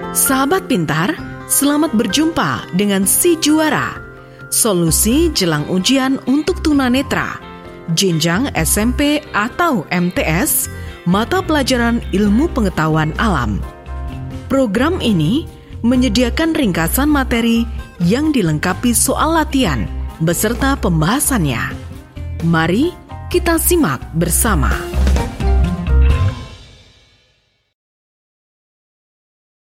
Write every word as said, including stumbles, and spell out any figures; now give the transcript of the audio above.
Sahabat pintar, selamat berjumpa dengan Si Juara, solusi jelang ujian untuk tunanetra, jenjang S M P atau M T S, mata pelajaran ilmu pengetahuan alam. Program ini menyediakan ringkasan materi yang dilengkapi soal latihan beserta pembahasannya. Mari kita simak bersama.